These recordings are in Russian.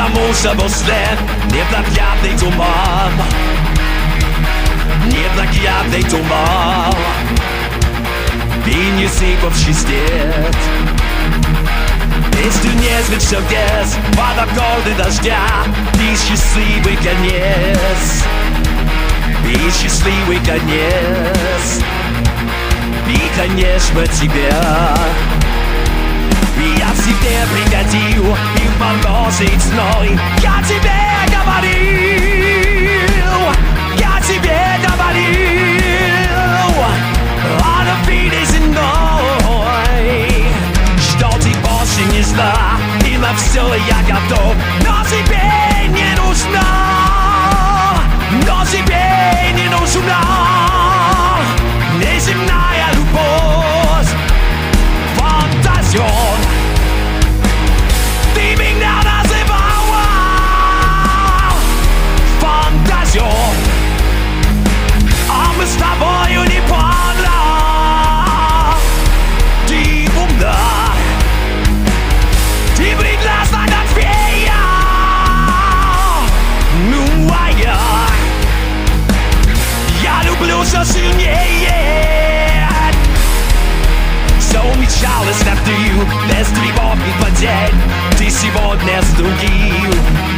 потому что был след, непроглядный туман. Непроглядный туман, він не сипавший слід. Если не звучал грязь под аккорды дождя, и счастливый конец, и счастливый конец, и, конечно, тебя. И я себе приходил, и в мороз и зной я тебе говорил, я тебе говорил о любви земной, что ты больше не зла, и на все я готов, но тебе не нужна, но тебе не нужна неземная любовь, фантазион. Ты меня называла фантазион, а мы с тобою не пара. Ты умна, ты прекрасна, как фея. Ну а я люблю все сильнее. Все умечалось на ты, без тревог и потерь. Ты сегодня с другим,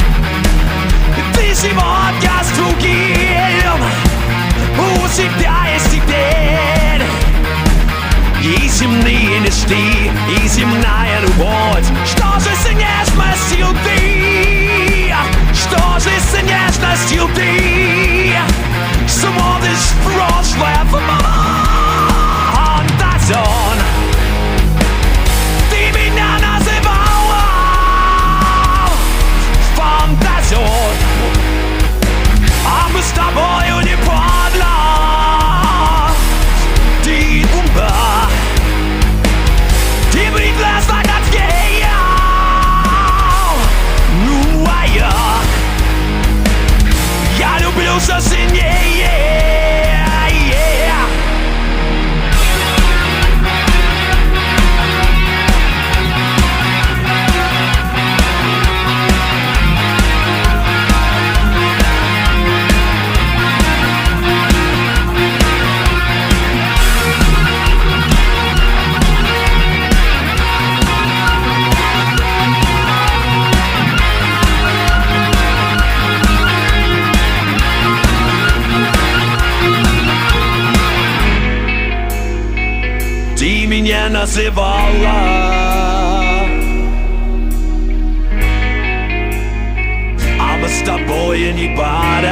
ты сегодня с другим. У тебя есть теперь и земные мечты, и земная любовь. Что же с нежностью ты? Что же с нежностью ты смотришь в прошлое в фантазион? Ты меня называла фантазион, а мы с тобою не падла. Ты умна, ты прекрасна, как фея. Ну а я люблю все сильнее. Ты меня называла, а мы с тобой не пара.